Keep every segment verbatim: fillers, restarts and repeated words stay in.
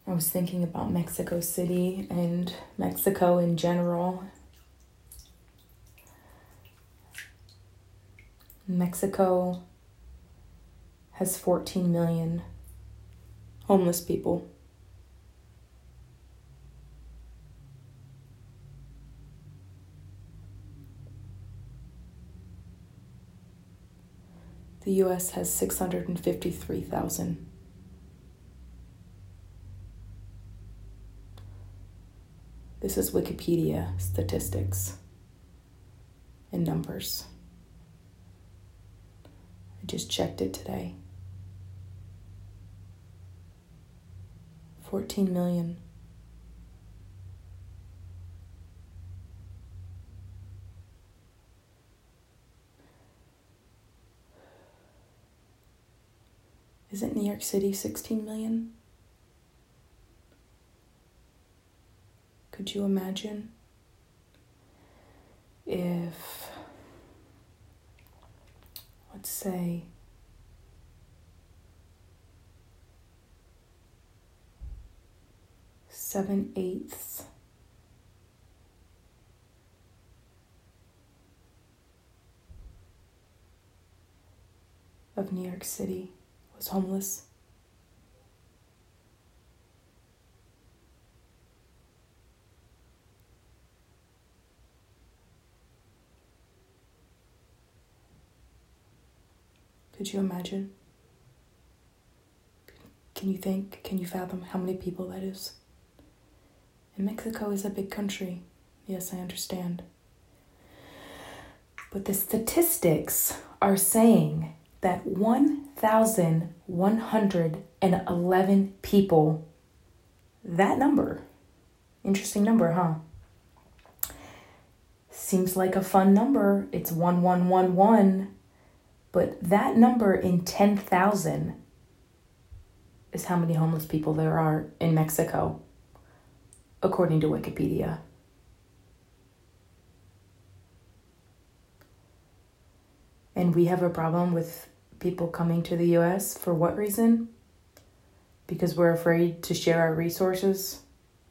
I was thinking about Mexico City and Mexico in general. Mexico has fourteen million homeless people. The U S has six hundred fifty-three thousand. This is Wikipedia statistics and numbers. I just checked it today. fourteen million. Isn't New York City sixteen million? Could you imagine if, let's say, seven eighths of New York City was homeless? Could you imagine? Can you think, can you fathom how many people that is? And Mexico is a big country. Yes, I understand. But the statistics are saying that one thousand one hundred eleven people, that number, interesting number, huh? Seems like a fun number. It's one one one one. But that number in ten thousand is how many homeless people there are in Mexico, according to Wikipedia. And we have a problem with people coming to the U S for what reason? Because we're afraid to share our resources?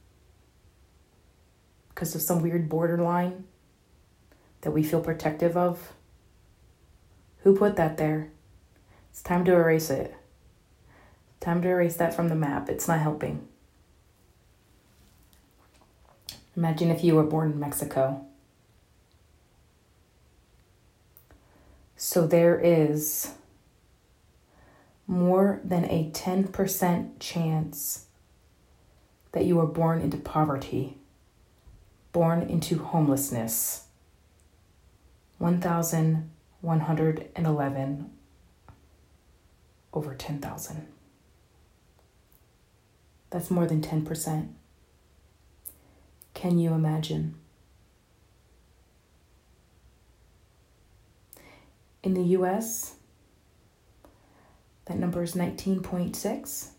Because of some weird borderline that we feel protective of? Who put that there? It's time to erase it. Time to erase that from the map. It's not helping. Imagine if you were born in Mexico. So there is more than a ten percent chance that you were born into poverty, born into homelessness. one thousand one hundred eleven over ten thousand. That's more than ten percent. Can you imagine? In the U S, that number is nineteen point six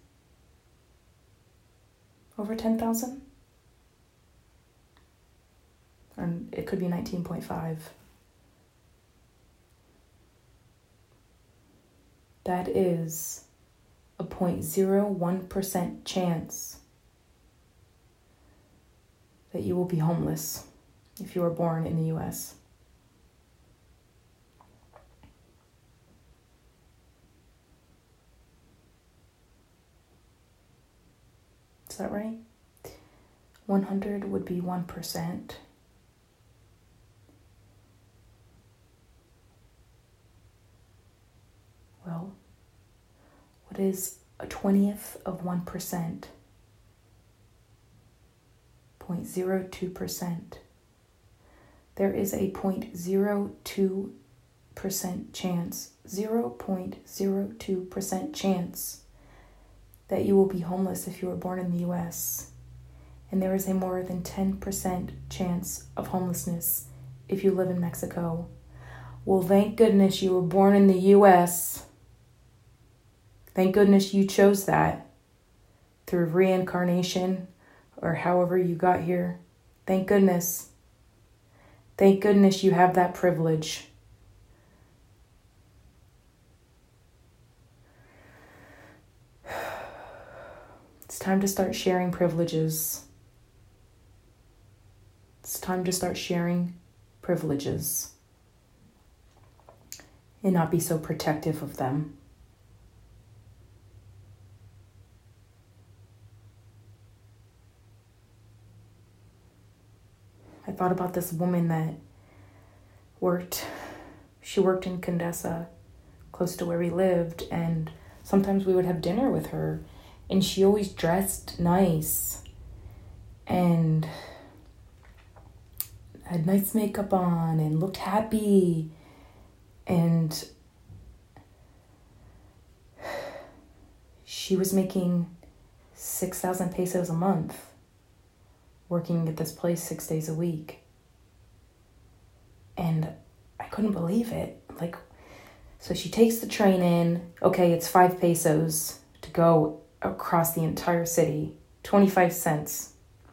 over ten thousand. Or it could be nineteen point five. That is a zero point zero one percent chance that you will be homeless if you were born in the U S. Is that right? one hundred would be one percent. Well, what is a twentieth of one percent? zero point zero two percent. There is a zero point zero two percent chance, zero point zero two percent chance that you will be homeless if you were born in the U S. And there is a more than ten percent chance of homelessness if you live in Mexico. Well, thank goodness you were born in the U S. Thank goodness you chose that through reincarnation or however you got here. Thank goodness. Thank goodness you have that privilege. It's time to start sharing privileges. It's time to start sharing privileges and not be so protective of them. I thought about this woman that worked, she worked in Condesa, close to where we lived, and sometimes we would have dinner with her, and she always dressed nice and had nice makeup on and looked happy, and she was making six thousand pesos a month working at this place six days a week. And I couldn't believe it. Like, so she takes the train in. Okay, it's five pesos to go across the entire city. twenty-five cents.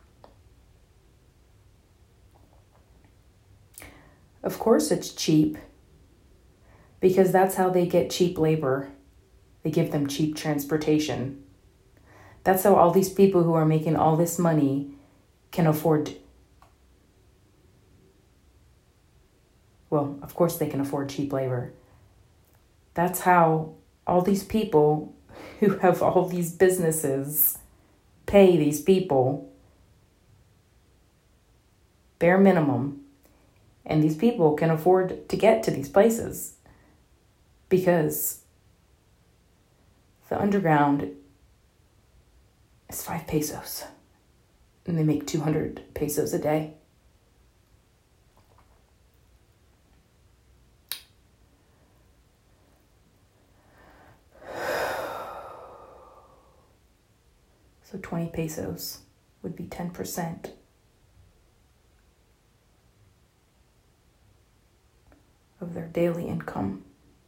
Of course it's cheap, because that's how they get cheap labor. They give them cheap transportation. That's how all these people who are making all this money can afford, well, of course they can afford cheap labor. That's how all these people who have all these businesses pay these people bare minimum. And these people can afford to get to these places because the underground is five pesos. And they make two hundred pesos a day. So twenty pesos would be ten percent of their daily income.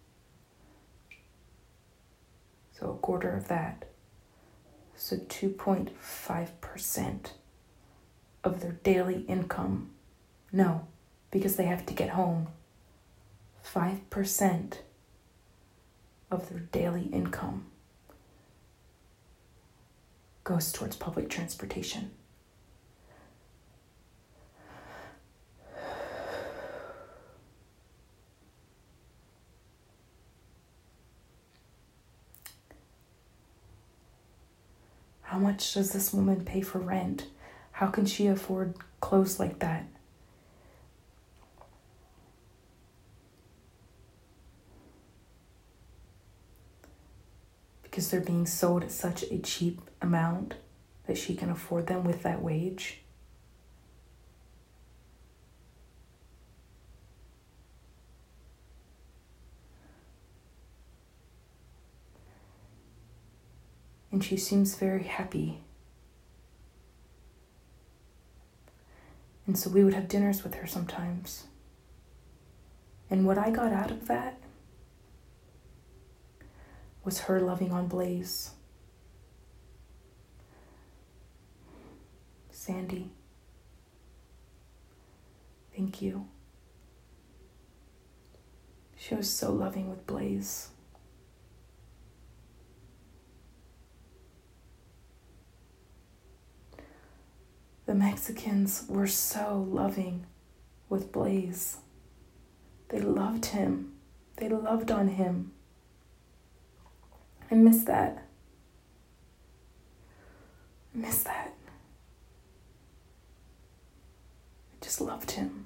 So a quarter of that. So two point five percent of their daily income. No, because they have to get home. five percent of their daily income goes towards public transportation. How much does this woman pay for rent? How can she afford clothes like that? Because they're being sold at such a cheap amount that she can afford them with that wage. And she seems very happy. And so we would have dinners with her sometimes. And what I got out of that was her loving on Blaze. Sandy, thank you. She was so loving with Blaze. The Mexicans were so loving with Blaze. They loved him. They loved on him. I miss that. I miss that. I just loved him.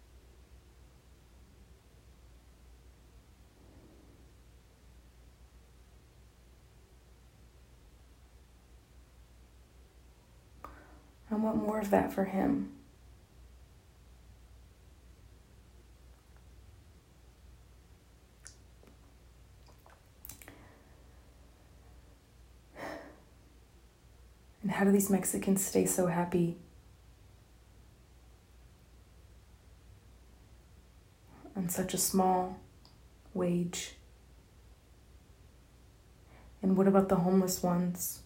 I want more of that for him. And how do these Mexicans stay so happy? On such a small wage. And what about the homeless ones?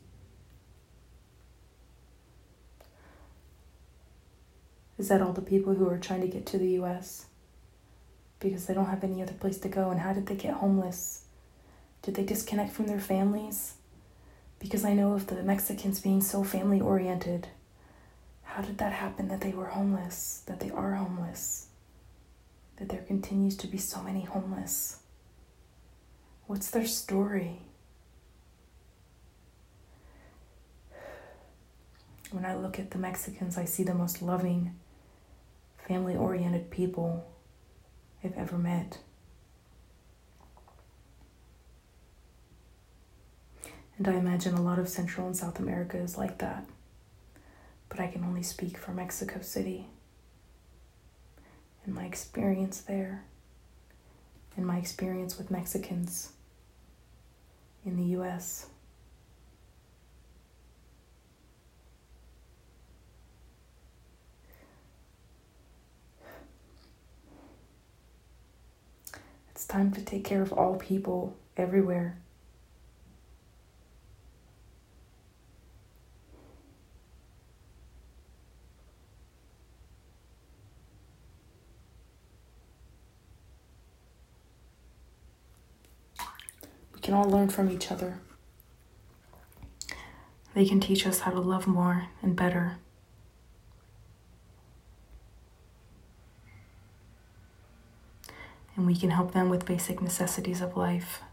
Is that all the people who are trying to get to the U S? Because they don't have any other place to go. And how did they get homeless? Did they disconnect from their families? Because I know of the Mexicans being so family oriented. How did that happen that they were homeless, that they are homeless, that there continues to be so many homeless? What's their story? When I look at the Mexicans, I see the most loving, family-oriented people I've ever met. And I imagine a lot of Central and South America is like that. But I can only speak for Mexico City and my experience there and my experience with Mexicans in the U S It's time to take care of all people everywhere. We can all learn from each other. They can teach us how to love more and better. And we can help them with basic necessities of life.